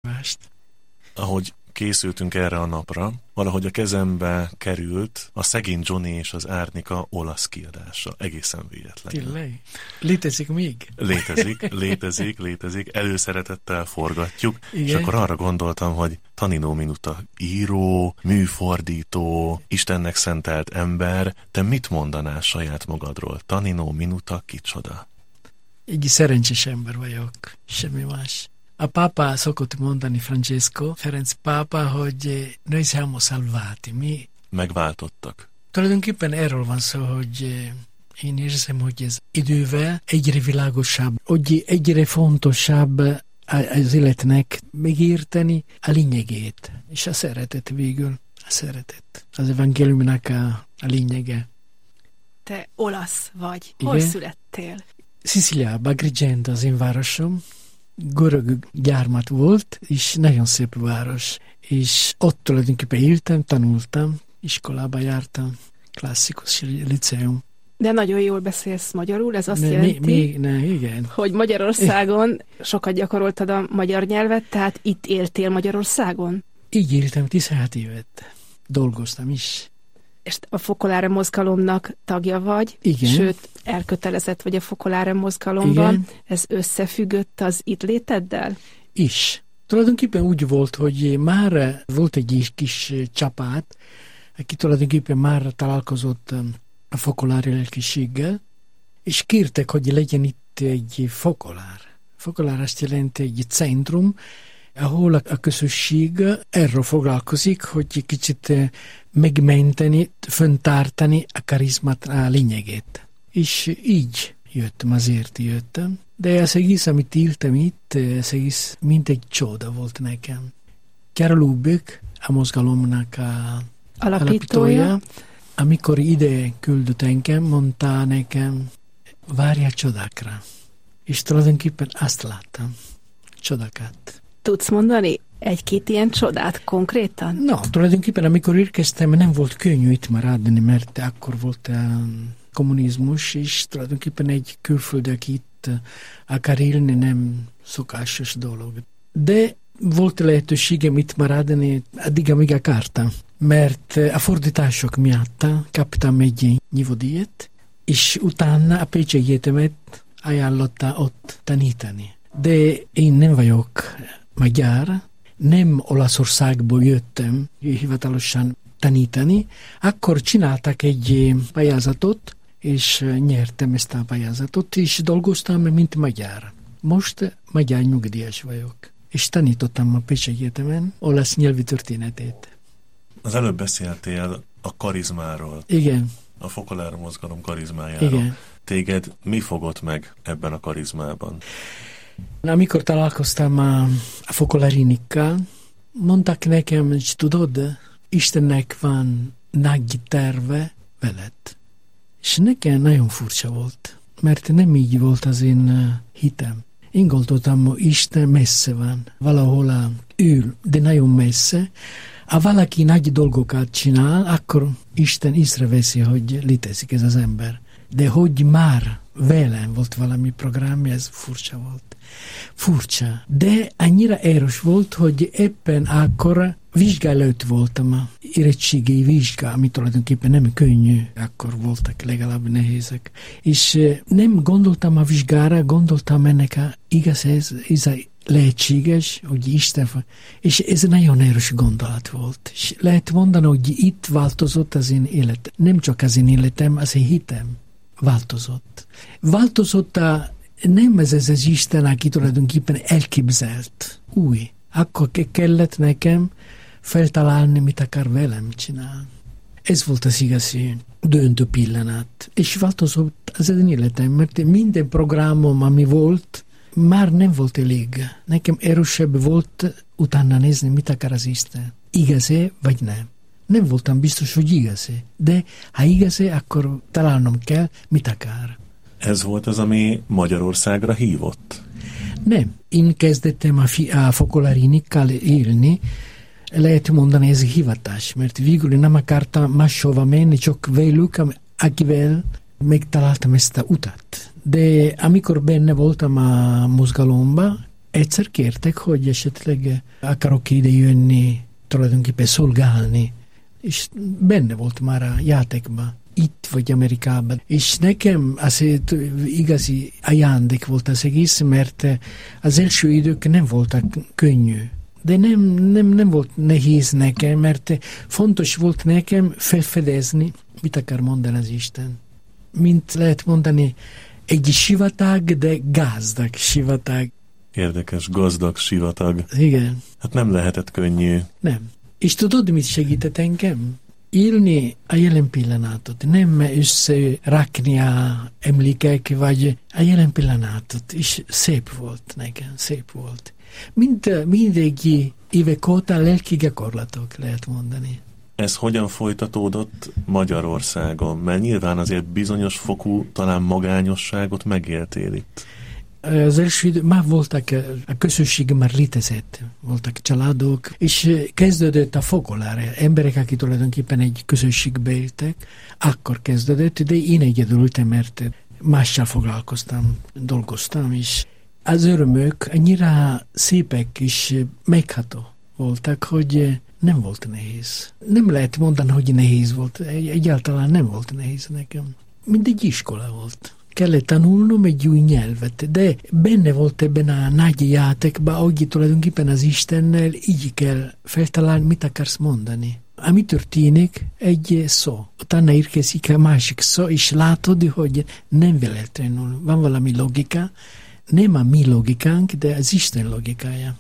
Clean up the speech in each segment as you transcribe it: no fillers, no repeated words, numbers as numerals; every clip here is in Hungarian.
Ahogy készültünk erre a napra, valahogy a kezembe került a Szegény Johnny és az Árnika olasz kiadása. Egészen véletlenül. Tényleg? Létezik még? Létezik. Előszeretettel forgatjuk. Igen? És akkor arra gondoltam, hogy Tanino Minuta író, műfordító, Istennek szentelt ember. Te mit mondanál saját magadról? Tanino Minuta kicsoda? Egy szerencsés ember vagyok, semmi más. A pápa szokott mondani, Francesco, Ferenc pápa, hogy noi siamo salvati. Mi megváltottak. Tulajdonképpen erről van szó, hogy én érzem, hogy ez idővel egyre világosabb, hogy egyre fontosabb az életnek megérteni a lényegét. És a szeretet végül, a szeretet. Az evangéliumnak a lényege. Te olasz vagy. Igen? Hol születtél? Szicíliában, Agrigento az én városom. Görög gyarmat volt, és nagyon szép város. És ott tulajdonképpen éltem, tanultam, iskolába jártam, klasszikus liceum. De nagyon jól beszélsz magyarul, ez azt jelenti, igen. hogy Magyarországon sokat gyakoroltad a magyar nyelvet, tehát itt éltél Magyarországon? Így éltem 16 évet. Dolgoztam is. És a Focolare mozgalomnak tagja vagy, igen. Sőt, elkötelezett vagy a Focolare mozgalomban. Igen. Ez összefüggött az itt léteddel? Is. Tulajdonképpen úgy volt, hogy már volt egy kis csapat, aki tulajdonképpen már találkozott a Focolare lelkiséggel, és kértek, hogy legyen itt egy Focolare. Focolare azt jelenti egy centrum, ahol a közösség erről foglalkozik, hogy kicsit megmenteni, föntartani a karizmát, a lényegét. És így azért jöttem. De az egész, amit írtam itt, az egész mint egy csoda volt nekem. Chiara Lubbock, a mozgalomnak a alapítója, amikor ide küldött engem, mondta nekem, várj a csodákra. És tulajdonképpen azt láttam, csodákat. Tudsz mondani egy-két ilyen csodát konkrétan? No, tulajdonképpen amikor érkeztem, nem volt könnyű itt maradni, mert akkor volt a kommunizmus, és tulajdonképpen egy külföldi, aki itt akar élni, nem szokásos dolog. De volt lehetőségem itt maradni, addig, amíg akartam. Mert a fordítások miatt kaptam egy nyivodíjat, és utána a Pécsi Egyetemet ajánlotta ott tanítani. De én nem vagyok magyar, nem Olaszországból jöttem hivatalosan tanítani, akkor csináltak egy pályázatot, és nyertem ezt a pályázatot, és dolgoztam, mint magyar. Most magyar nyugdíjas vagyok, és tanítottam a Pécsi Egyetemen olasz nyelvi történetét. Az előbb beszéltél a karizmáról. Igen. A Focolare mozgalom karizmájáról. Igen. Téged mi fogott meg ebben a karizmában? Amikor találkoztam a Focolarinikkel, mondták nekem, hogy tudod, Istennek van nagy terve veled. És nekem nagyon furcsa volt, mert nem így volt az én hitem. Én gondoltam, hogy Isten messze van, valahol ül, de nagyon messze. Ha valaki nagy dolgokat csinál, akkor Isten észreveszi, hogy létezik ez az ember. De hogy már velem volt valami programja, ez furcsa volt. Furcsa. De annyira erős volt, hogy éppen akkor vizsgálót voltam, a érettségi vizsga, ami tulajdonképpen nem könnyű, akkor voltak legalább nehézek. És nem gondoltam a vizsgára, gondoltam ennek igaz, ez lehetséges, hogy Isten, és ez nagyon erős gondolat volt. És lehet mondani, hogy itt változott az én életem. Nem csak az én életem, az én hitem változott. Változott nem ez az Isten, aki tulajdonképpen elképzelt, új. Akkor kellett nekem feltalálni, mit akar velem csinálni. Ez volt az igazi döntő pillanat. És változott az én életem, mert minden programom, ami volt, már nem volt elég. Nekem erősebb volt utána nézni, mit akar az Isten. Igaz-e, vagy nem? Nem voltam biztos, hogy igaz-e. De ha igaz-e, akkor találnom kell, mit akar. Ez volt az, ami Magyarországra hívott? Nem. Én kezdettem a Focolarinikkel élni. Lehet mondani, ez hivatás, mert végül nem akartam máshova menni, csak velük, akivel megtaláltam ezt a utat. De amikor benne voltam a mozgalomban, egyszer kértek, hogy esetleg akarok ide jönni, tulajdonképpen szolgálni, és benne volt már a játékban, itt vagy Amerikában. És nekem azért igazi ajándék volt az egész, mert az első idők nem voltak könnyű. De nem volt nehéz nekem, mert fontos volt nekem felfedezni, mit akar mondani az Isten. Mint lehet mondani, egy sivatag, de gazdag sivatag. Érdekes, gazdag sivatag. Igen. Hát nem lehetett könnyű. Nem. És tudod, mit segített engem? Élni a jelen pillanatot, nem összerakni a emlékek, vagy a jelen pillanatot. És szép volt nekem, szép volt. Mindegyik évek óta lelki gyakorlatok, lehet mondani. Ez hogyan folytatódott Magyarországon? Mert nyilván azért bizonyos fokú, talán magányosságot megéltél itt. Az első idő, már voltak, a közösség már létezett, voltak családok, és kezdődött a fokolár. Emberek, akik tulajdonképpen egy közösségbe éltek, akkor kezdődött, de én egyedül ültem, mert mással foglalkoztam, dolgoztam, és az örömök annyira szépek és megható voltak, hogy nem volt nehéz. Nem lehet mondani, hogy nehéz volt. Egyáltalán nem volt nehéz nekem. Mindegy iskola volt. Kellett tanulnom egy új nyelvet, de benne volt ebben a nagy játékban, ahogy tulajdonképpen az Istennel így kell feltalálni, mit akarsz mondani. Ami történik, egy szó. Utána érkezik a másik szó, és látod, hogy nem véletlenül. Van valami logika, nem a mi logikánk, de az Isten logikája.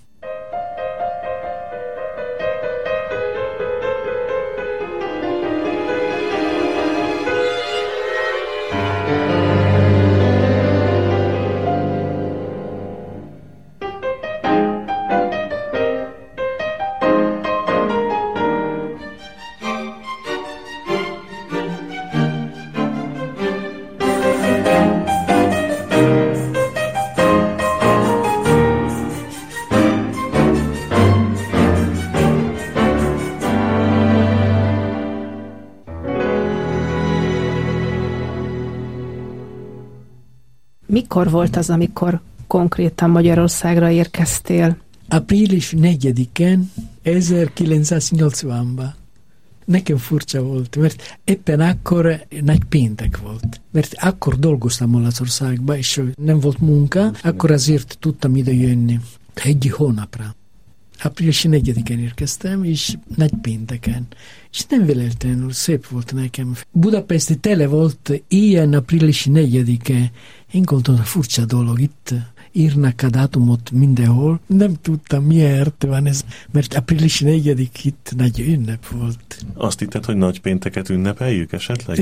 Mikor volt az, amikor konkrétan Magyarországra érkeztél? Április 4-en 1980-ban. Nekem furcsa volt, mert éppen akkor nagy péntek volt. Mert akkor dolgoztam Olaszországban, és nem volt munka, akkor azért tudtam ide jönni. Egy hónapra. Április 4-en érkeztem, és nagy pénteken. És nem véletlenül szép volt nekem. Budapesti tele volt ilyen április 4-e. Én gondoltam, furcsa dolog itt. Írnak a dátumot mindenhol. Nem tudtam, miért van ez, mert április 4 itt nagy ünnep volt. Azt hitted, hogy nagy pénteket ünnepeljük esetleg?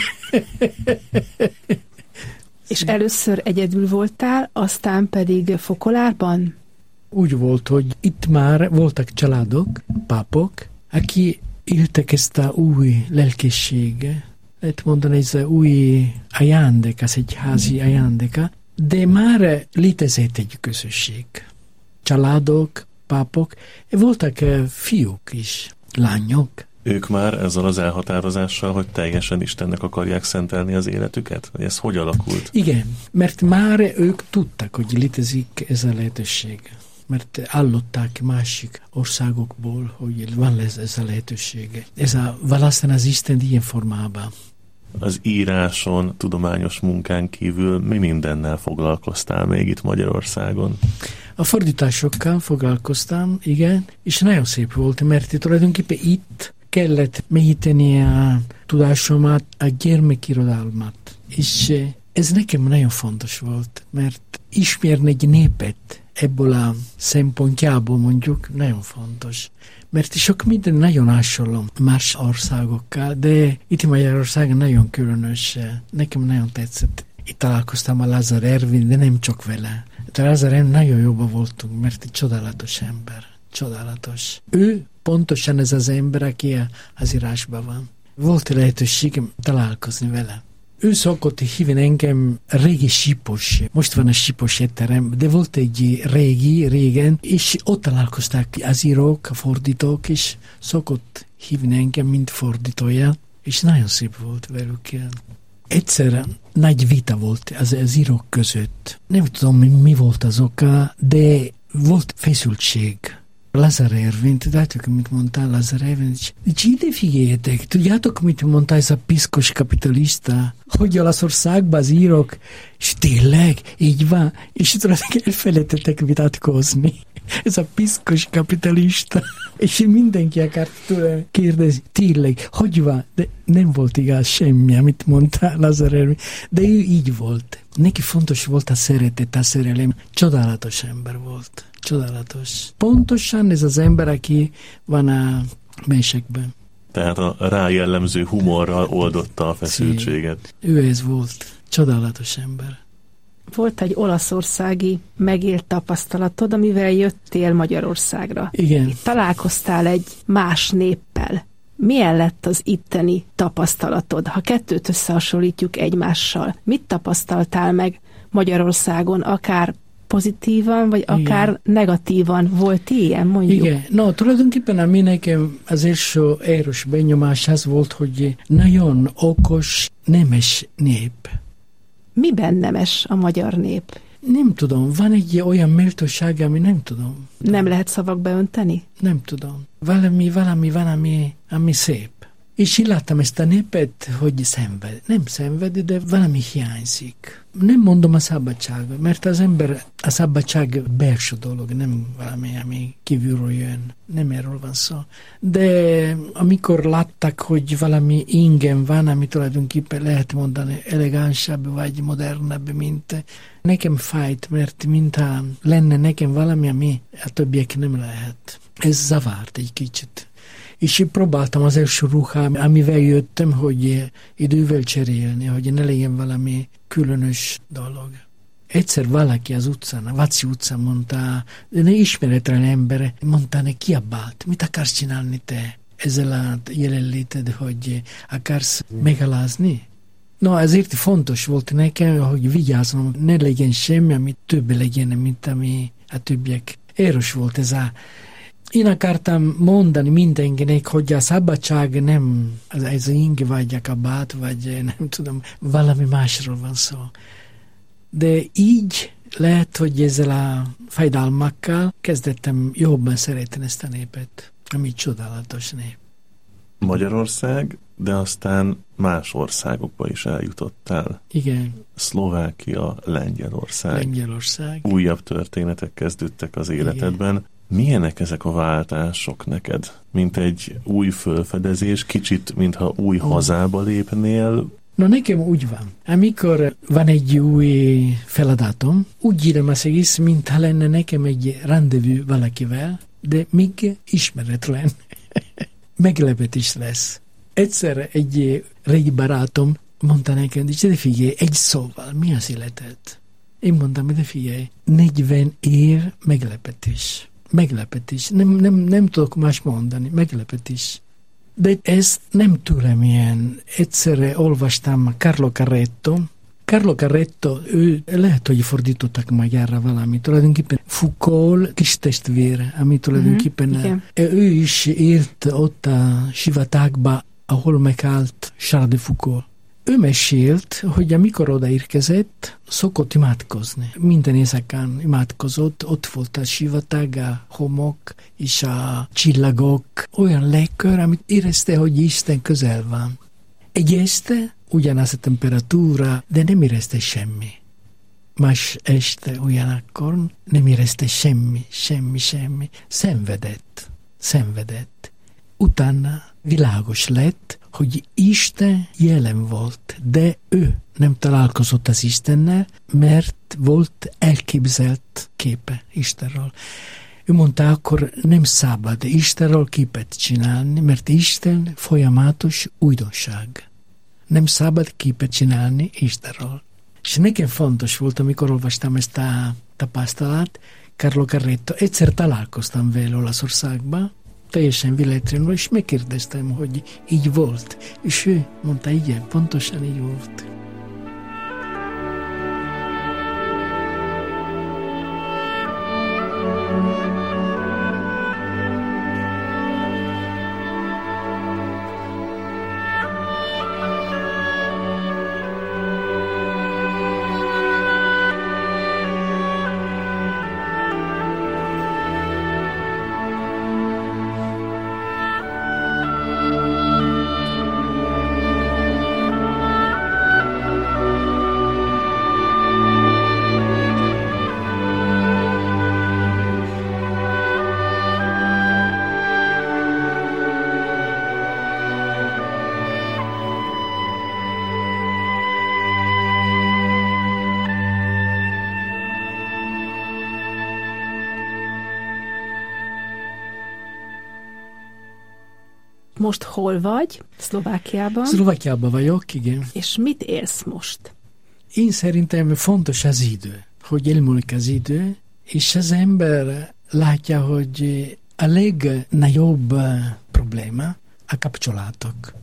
És először egyedül voltál, aztán pedig Fokolárban? Úgy volt, hogy itt már voltak családok, pápok, akik éltek ezt a új lelkességet. Lehet mondani, ez a új ajándék, az egy házi ajándéka, de már létezett egy közösség. Családok, pápok, voltak fiúk is, lányok. Ők már ezzel az elhatározással, hogy teljesen Istennek akarják szentelni az életüket? Vagy ez hogy alakult? Igen, mert már ők tudtak, hogy létezik ez a lehetőség. Mert hallották másik országokból, hogy van ez a lehetőség. Ez a választani az Isten ilyen formában. Az íráson, tudományos munkán kívül mi mindennel foglalkoztál még itt Magyarországon? A fordításokkal foglalkoztam, igen, és nagyon szép volt, mert tulajdonképpen itt kellett mélyíteni a tudásomat, a gyermekirodalmat. És ez nekem nagyon fontos volt, mert ismerni egy népet ebből a szempontjából mondjuk nagyon fontos. Mert sok minden nagyon hasonló más országokkal, de itt Magyarországon nagyon különös. Nekem nagyon tetszett. Itt találkoztam a Lázár Ervin, de nem csak vele. De Lázár Ervin nagyon jobban voltunk, mert egy csodálatos ember. Csodálatos. Ő pontosan ez az ember, aki az írásban van. Volt lehetőségem találkozni vele. Ő szokott hívni engem régi Sipos. Most van a Sipos étterem, de volt egy régen, és ott találkozták az írók, a fordítók, és szokott hívni engem, mint fordítója, és nagyon szép volt velük. Egyszer nagy vita volt az írók között. Nem tudom, mi volt az oka, de volt feszültség. Lázár Ervin, tudjátok, mit mondta Lázár Ervin? Ide figyeljetek, tudjátok, mit mondta ez a piszkos kapitalista? Hogy Olaszországban az írok, és tényleg, így van, és tudjátok, elfelejtettek vitatkozni. Ez a piszkos kapitalista. És mindenki akart tőle kérdezni, tényleg, hogy van? De nem volt igaz semmi, amit mondta Lázár Ervin. De ő így volt. Neki fontos volt a szeretet, a szerelem. Csodálatos ember volt. Csodálatos. Pontosan ez az ember, aki van a mesékben. Tehát a rájellemző humorral oldotta a feszültséget. Ő ez volt. Csodálatos ember. Volt egy olaszországi megélt tapasztalatod, amivel jöttél Magyarországra. Igen. Találkoztál egy más néppel. Milyen lett az itteni tapasztalatod? Ha kettőt összehasonlítjuk egymással, mit tapasztaltál meg Magyarországon, akár pozitívan, vagy akár negatívan? Volt ilyen, mondjuk? Igen. No, tulajdonképpen ami nekem az első erős benyomás az volt, hogy nagyon okos, nemes nép. Miben nemes a magyar nép? Nem tudom, van egy olyan méltóság, ami nem tudom. Nem lehet szavakba önteni? Nem tudom. Valami van, ami szép. És én láttam ezt a népet, hogy szenved. Nem szenved, de valami hiányzik. Nem mondom a szabadság, mert az ember, a szabadság belső dolog, nem valami, ami kívülről jön. Nem erről van szó. De amikor látták, hogy valami ingem van, ami tulajdonképpen lehet mondani elegánsabb vagy modernebb, mint nekem fájt, mert mintha lenne nekem valami, ami a többiek nem lehet. Ez zavart egy kicsit. És én próbáltam az első ruhám, amivel jöttem, hogy idővel cserélni, hogy ne legyen valami különös dolog. Egyszer valaki az utcán, a Váci utcán mondta, de ne ismeretlen ember, mondta, ne kiabált, mit akarsz csinálni te ezzel a jelenléted, hogy akarsz megalázni? No, ezért fontos volt nekem, hogy vigyáznom, ne legyen semmi, ami több legyen, mint ami a többiek. Erős volt ez a... Én akartam mondani mindenkinek, hogy a szabadság nem ez a inge vagy a kabát, vagy nem tudom, valami másról van szó. De így lehet, hogy ezzel a fájdalmakkal kezdettem jobban szeretni ezt a népet, ami csodálatos nép. Magyarország, de aztán más országokba is eljutottál. Igen. Szlovákia, Lengyelország. Újabb történetek kezdődtek az életedben. Igen. Milyenek ezek a váltások neked? Mint egy új fölfedezés, kicsit, mintha új hazába lépnél? No, nekem úgy van. Amikor van egy új feladatom, úgy írom az egész, mintha lenne nekem egy rendezvú valakivel, de még ismeretlen. Meglepetés lesz. Egyszer egy régi barátom mondta nekem, de figyelj, egy szóval, mi az életed? Én mondtam, de figyelj, 40 év meglepetés. Meglepetés. Nem tudok más mondani. Meglepetés. De ezt nem tudom ilyen. Egyszerre olvastam Carlo Carretto. Carlo Carretto, ő lehet, hogy fordítottak magyarra valamit. Tulajdonképpen Foucault kis testvére, ami tulajdonképpen ő is élt ott a sivatagba, ahol megállt Charles de Foucault. Ő mesélt, hogy amikor odaérkezett, szokott imádkozni. Minden éjszakán imádkozott, ott volt a sivatag, a homok és a csillagok. Olyan légkör, amit érezte, hogy Isten közel van. Egy este ugyanaz a temperatúra, de nem érezte semmi. Más este ugyanakkor nem érezte semmi. Szenvedett. Utána világos lett, hogy Isten jelen volt, de ő nem találkozott az Istennel, mert volt elképzelt képe Istenről. Ő mondta, akkor nem szabad Istenről képet csinálni, mert Isten folyamatos újdonság. Nem szabad képet csinálni Istenről. És nekem fontos volt, amikor olvastam ezt a tapasztalat, Carlo Carretto. Egyszer találkoztam vele Olaszországban, teljesen véletlenül, és megkérdeztem, hogy így volt. És ő mondta, igen, pontosan így volt. Most hol vagy? Szlovákiában? Szlovákiában vagyok, igen. És mit élsz most? Én szerintem fontos az idő, hogy elmúlik az idő, és az ember látja, hogy a legnagyobb probléma a kapcsolatok.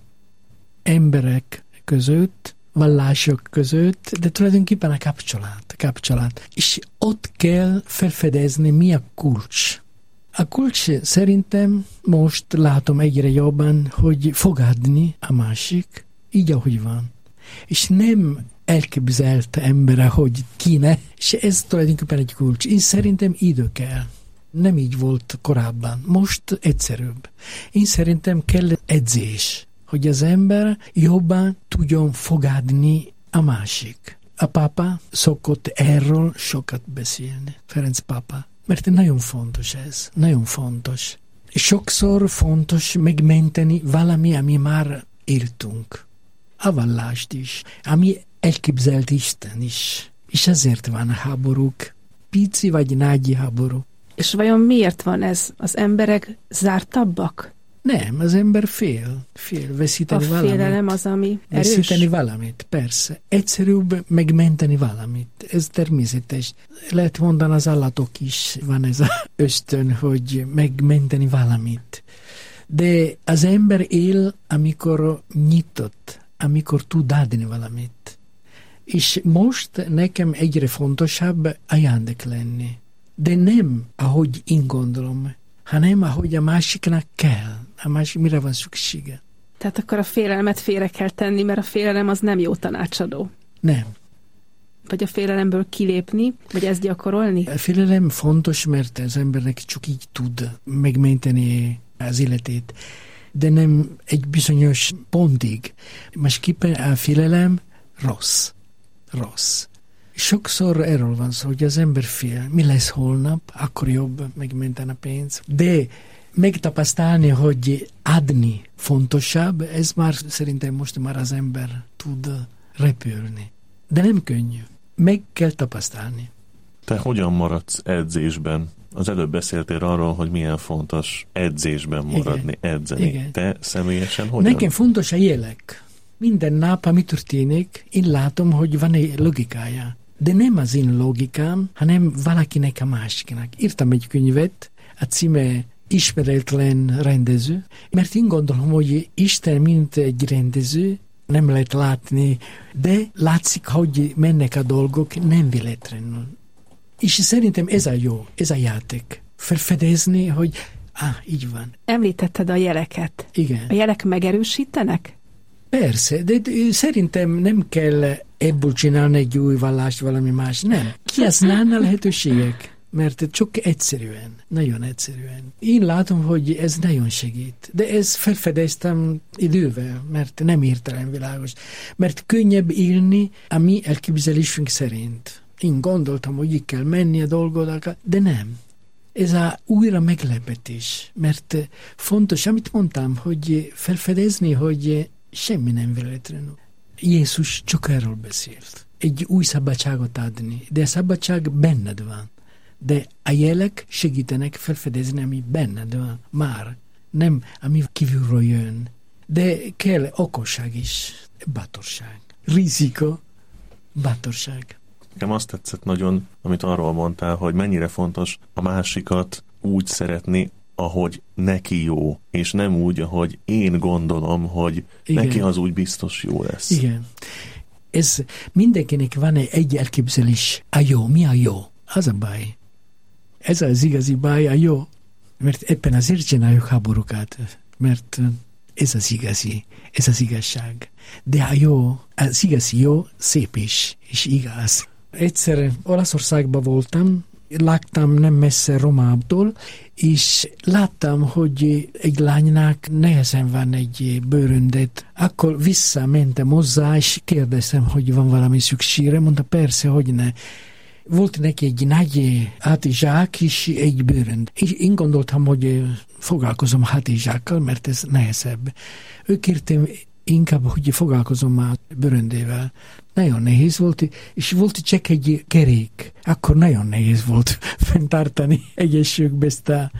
Emberek között, vallások között, de tulajdonképpen a kapcsolat. És ott kell felfedezni, mi a kulcs. A kulcs szerintem most látom egyre jobban, hogy fogadni a másik, így ahogy van. És nem elképzelt embere, hogy kéne, és ez tulajdonképpen egy kulcs. Én szerintem idő kell. Nem így volt korábban. Most egyszerűbb. Én szerintem kell edzés, hogy az ember jobban tudjon fogadni a másik. A pápa szokott erről sokat beszélni, Ferenc pápa. Mert nagyon fontos ez, nagyon fontos. Sokszor fontos megmenteni valami, ami már éltünk. A vallást is, ami elképzelt Isten is. És ezért van a háborúk, pici vagy nagy háború. És vajon miért van ez? Az emberek zártabbak? Nem, az ember fél veszíteni valamit. A félelem az, ami erős? Veszíteni valamit, persze. Egyszerűbb megmenteni valamit. Ez természetes. Lehet mondani, az állatok is van ez az ösztön, hogy megmenteni valamit. De az ember él, amikor nyitott, amikor tud adni valamit. És most nekem egyre fontosabb ajándék lenni. De nem, ahogy én gondolom, hanem ahogy a másiknak kell. A másik mire van szüksége. Tehát akkor a félelmet félre kell tenni, mert a félelem az nem jó tanácsadó. Nem. Vagy a félelemből kilépni, vagy ezt gyakorolni? A félelem fontos, mert az embernek csak így tud megmenteni az életét. De nem egy bizonyos pontig. Másképpen a félelem rossz. Sokszor erről van szó, hogy az ember fél. Mi lesz holnap? Akkor jobb megmenteni a pénzt. De megtapasztalni, hogy adni fontosabb, ez már szerintem most már az ember tud repülni. De nem könnyű. Meg kell tapasztalni. Te hogyan maradsz edzésben? Az előbb beszéltél arról, hogy milyen fontos edzésben maradni, igen, edzeni. Igen. Te személyesen hogyan? Nekem fontos a jelek. Minden nap, ami történik, én látom, hogy van egy logikája. De nem az én logikám, hanem valakinek a másiknak. Írtam egy könyvet, a címe Ismeretlen rendező, mert én gondolom, hogy Isten mint egy rendező, nem lehet látni, de látszik, hogy mennek a dolgok, nem véletlenül. És szerintem ez a jó, ez a játék. Felfedezni, hogy így van. Említetted a jeleket. Igen. A jelek megerősítenek? Persze, de szerintem nem kell ebből csinálni egy új vallást, valami más, nem. Kihasználni a lehetőségek, mert csak egyszerűen, nagyon egyszerűen. Én látom, hogy ez nagyon segít, de ezt felfedeztem idővel, mert nem hirtelen világos, mert könnyebb élni a mi elképzelésünk szerint. Én gondoltam, hogy így kell menni a dolgokat, de nem. Ez a újra meglepetés, mert fontos, amit mondtam, hogy felfedezni, hogy semmi nem véletlenül. Jézus csak erről beszélt. Egy új szabadságot adni, de a szabadság benned van. De a jelek segítenek felfedezni, ami benned van már. Nem, ami kívülről jön. De kell okosság is, bátorság. Rizika, bátorság. Nekem azt tetszett nagyon, amit arról mondtál, hogy mennyire fontos a másikat úgy szeretni, ahogy neki jó, és nem úgy, ahogy én gondolom, hogy igen, neki az úgy biztos jó lesz. Igen. Ez mindenkinek van egy elképzelés. A jó, mi a jó? Az a baj. Ez az igazi baj, a jó. Mert éppen azért csináljuk háborúkat, mert ez az igazi, ez az igazság. De a jó, az igazi jó, szép is, és igaz. Egyszer Olaszországban voltam, laktam nem messze Romától, és láttam, hogy egy lánynak nehezen van egy bőröndet. Akkor visszamentem hozzá, és kérdeztem, hogy van valami szükségre. Mondta, persze, hogy ne. Volt neki egy nagy hátizsák és egy bőrönd. És én gondoltam, hogy foglalkozom hátizsákkal, mert ez nehezebb. Ő kértem inkább, hogy foglalkozom a bőröndével. Nagyon nehéz volt, és volt csak egy kerék. Akkor nagyon nehéz volt fenntartani egyességbe ezt a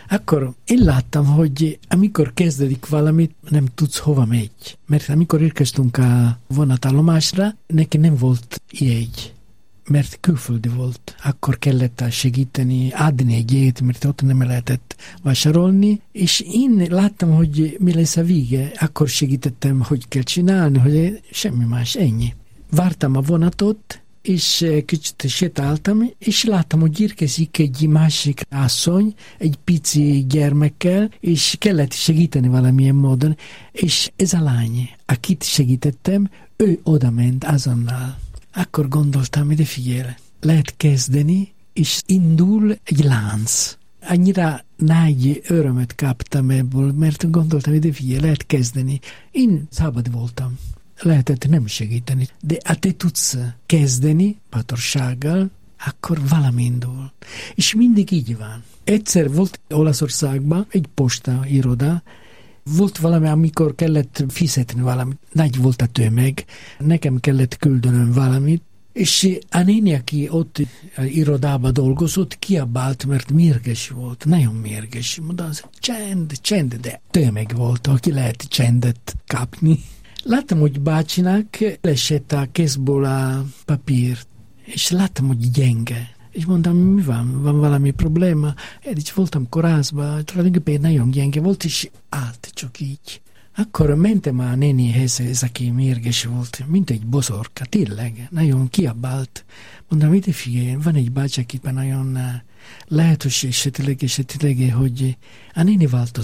Akkor én láttam, hogy amikor kezdődik valamit, nem tudsz hova megy. Mert amikor érkeztünk a vonatállomásra, neki nem volt jegy, mert külföldi volt. Akkor kellett segíteni, adni egy jegyet, mert ott nem lehetett vásárolni, és én láttam, hogy mi lesz a vége. Akkor segítettem, hogy kell csinálni, hogy semmi más, ennyi. Vártam a vonatot, és kicsit sétáltam, és láttam, hogy érkezik egy másik asszony, egy pici gyermekkel, és kellett segíteni valamilyen módon, és ez a lány, akit segítettem, ő oda ment azonnal. Akkor gondoltam, de figyelj, lehet kezdeni, és indul egy lánc. Annyira nagy örömet kaptam ebből, mert gondoltam, de figyelj, lehet kezdeni. Én szabad voltam. Lehetett nem segíteni, de ha te tudsz kezdeni bátorsággal, akkor valami indul. És mindig így van. Egyszer volt Olaszországban egy posta iroda, volt valami, amikor kellett fizetni valamit. Nagy volt a tömeg, nekem kellett küldenöm valamit, és a néni, aki ott a irodában dolgozott, kiabált, mert mérges volt, nagyon mérges. Mondta, csend, de tömeg volt, aki lehet csendet kapni. Láttam, hogy bácsinak lesett a kézből a papír, és láttam, hogy gyenge. És mondtam, mi van valami probléma? Így voltam kórházban, tulajdonképpen nagyon gyenge volt, és állt csak így. Akkor mentem a nénihez, ez aki mérges volt, mint egy boszorka, tényleg, nagyon kiabált. Mondtam, ide figyelj, van egy bácsi, akiben nagyon lehetőség esetleg, hogy a néni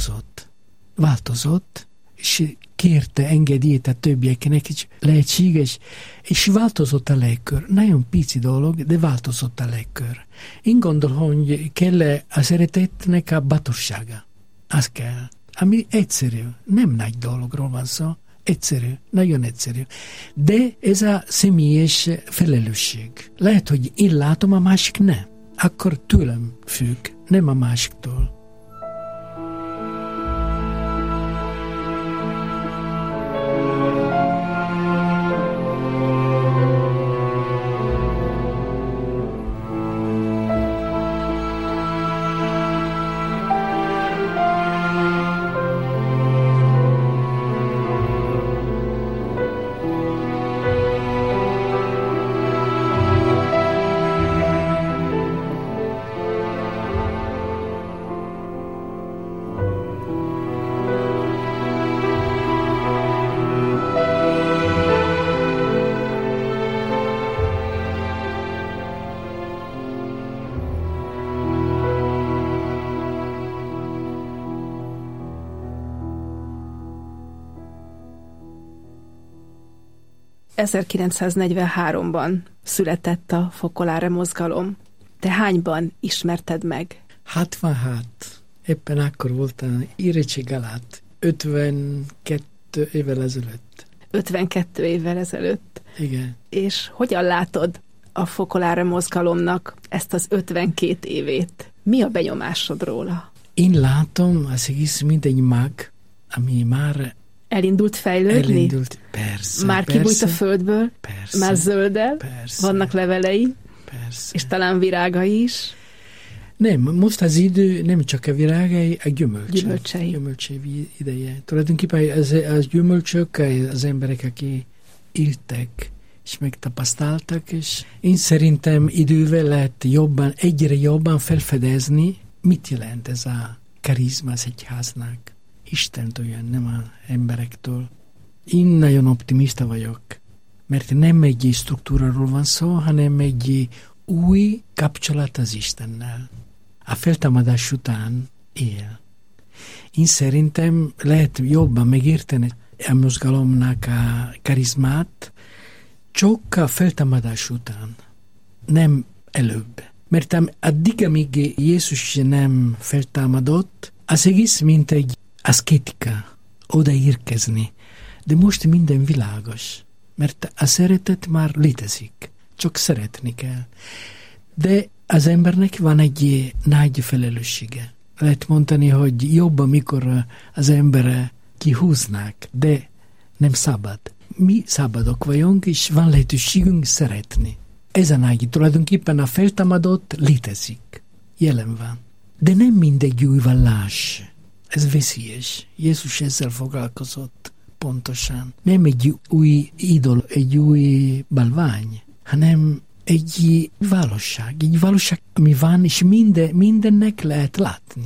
változott, és kérte engedélyt a többieknek, és lehetséges, és változott a légkör. Nagyon pici dolog, de változott a légkör. Én gondolom, hogy kell a szeretetnek a bátorsága. Az kell. Ami egyszerű. Nem nagy dologról van szó. Egyszerű. Nagyon egyszerű. De ez a személyes felelősség. Lehet, hogy én látom, a másik nem. Akkor tőlem függ, nem a másiktól. ...1943-ban született a Focolare mozgalom. Te hányban ismerted meg? 66. Éppen akkor voltam érettség alatt. 52 évvel ezelőtt. 52 évvel ezelőtt. Igen. És hogyan látod a Focolare mozgalomnak ezt az 52 évét? Mi a benyomásod róla? Én látom az egész mint egy mag, ami már elindult fejlődni? Elindult, persze. Már kibújt a földből? Persze. Már zöldel? Persze. Vannak levelei? Persze. És talán virágai is? Nem, most az idő nem csak a virágai, a gyümölcsei. Gyümölcsei ideje. Tulajdonképpen az gyümölcsök, az emberek, akik éltek, és megtapasztaltak, és én szerintem idővel lehet egyre jobban felfedezni, mit jelent ez a karizma az egyháznak. Istentől jön, nem az emberektől. Én nagyon optimista vagyok, mert nem egy struktúráról van szó, hanem egy új kapcsolat az Istennel. A feltámadás után él. Én szerintem lehet jobban megérteni a mozgalomnak a karizmát, csak a feltámadás után, nem előbb. Mert addig, amíg Jézus nem feltámadott, az egész mint egy aszketika, odaérkezni. De most minden világos, mert a szeretet már létezik, csak szeretni kell. De az embernek van egy nagy felelőssége. Lehet mondani, hogy jobb, amikor az emberek kihúznak, de nem szabad. Mi szabadok vagyunk, és van lehetőségünk szeretni. Ez a nagy, tulajdonképpen a feltámadott létezik, jelen van. De nem mindegy új vallás. Ez veszélyes. Jézus ezzel foglalkozott pontosan. Nem egy új idol, egy új balvány, hanem egy valóság, ami van, és mindennek lehet látni,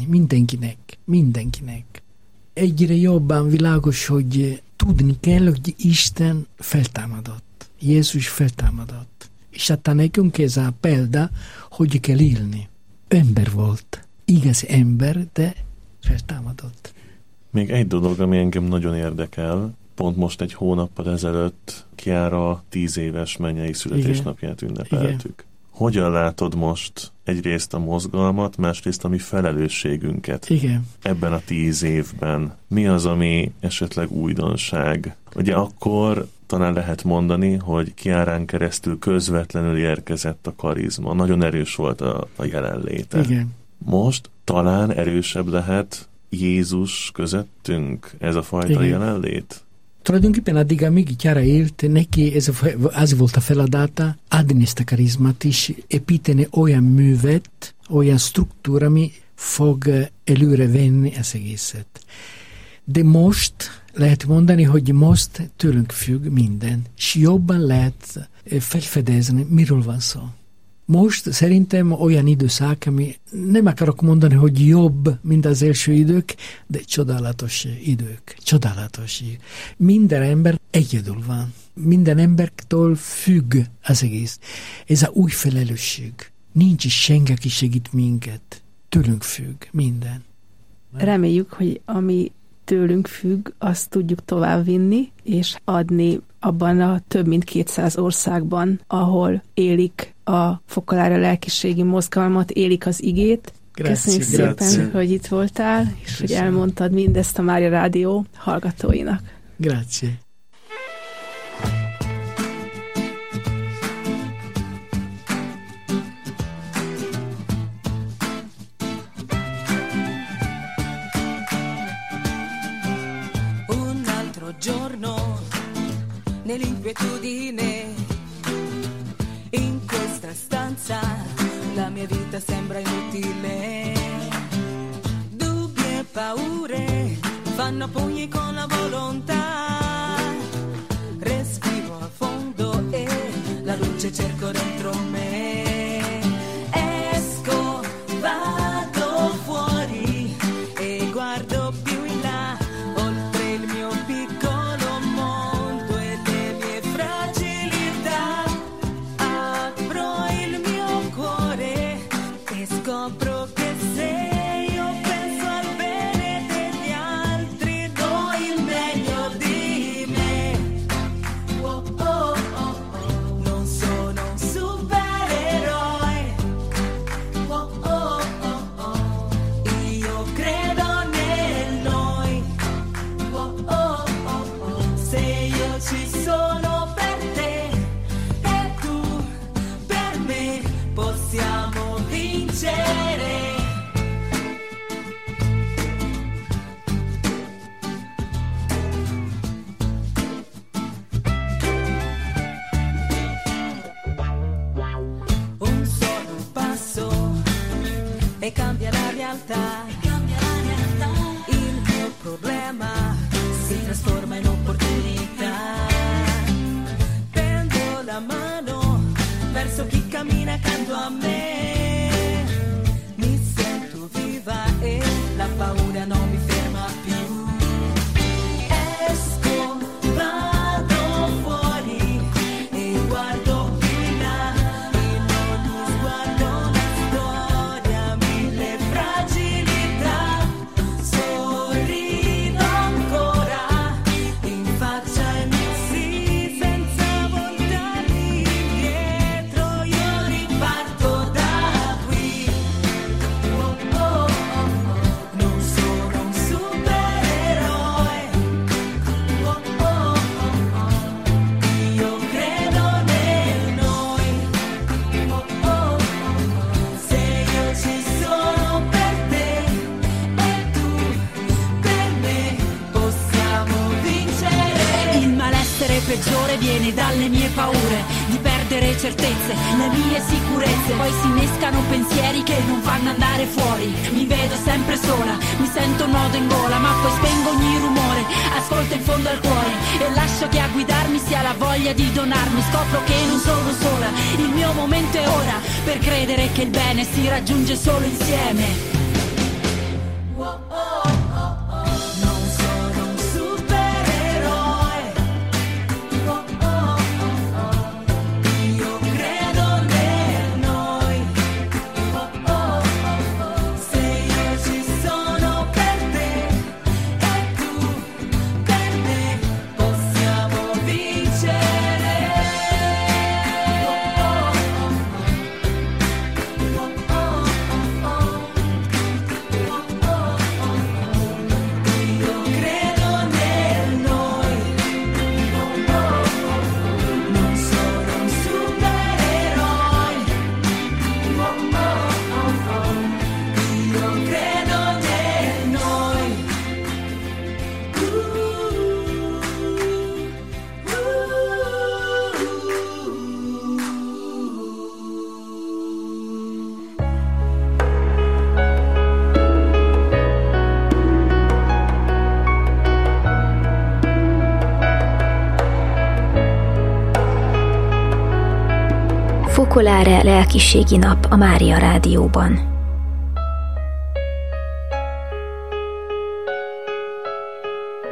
mindenkinek. Egyre jobban világos, hogy tudni kell, hogy Isten feltámadott. Jézus feltámadott. És hát nekünk ez a példa, hogy kell élni. Ember volt, igaz ember, de feltámadott. Még egy dolog, ami engem nagyon érdekel, pont most egy hónappal ezelőtt Chiara 10 éves mennyei születésnapját ünnepeltük. Igen. Hogyan látod most egyrészt a mozgalmat, másrészt a mi felelősségünket ebben a 10 évben? Mi az, ami esetleg újdonság? Ugye akkor talán lehet mondani, hogy Chiarán keresztül közvetlenül érkezett a karizma. Nagyon erős volt a jelenléte. Igen. Most talán erősebb lehet Jézus közöttünk ez a fajta jelenlét? Tulajdonképpen addig, amíg Chiara élt, neki ez volt a feladata, adni ezt a karizmát is, építeni olyan művet, olyan struktúra, ami fog előre venni az egészet. De most lehet mondani, hogy most tőlünk függ minden, és jobban lehet felfedezni, miről van szó. Most szerintem olyan időszak, ami nem akarok mondani, hogy jobb, mint az első idők, de csodálatos idők. Csodálatos. Minden ember egyedül van. Minden embertől függ az egész. Ez a új felelősség. Nincs senki, aki segít minket. Tőlünk függ minden. Reméljük, hogy ami tőlünk függ, azt tudjuk továbbvinni, és adni abban a több mint 200 országban, ahol élik a fokolári lelkiségi mozgalmat, élik az igét. Köszönjük szépen, hogy itt voltál, és hogy elmondtad mindezt a Mária Rádió hallgatóinak. Grazie. Nell'inquietudine, in questa stanza, la mia vita sembra inutile. Dubbi e paure fanno pugni con la volontà. Respiro a fondo e la luce cerco dentro me. Esco, vado fuori e guardo più in là, oltre il mio piccolo mondo e le mie fragilità. Apro il mio cuore e scopro che se io penso al bene degli altri do il meglio di me. Oh, oh, oh, oh. Non sono un supereroe, peggiore viene dalle mie paure di perdere certezze, le mie sicurezze. Poi si innescano pensieri che non fanno andare fuori. Mi vedo sempre sola, mi sento un nodo in gola, ma poi spengo ogni rumore, ascolto in fondo al cuore e lascio che a guidarmi sia la voglia di donarmi. Scopro che non sono sola, il mio momento è ora per credere che il bene si raggiunge solo insieme. Focolare lelkiségi nap a Mária Rádióban.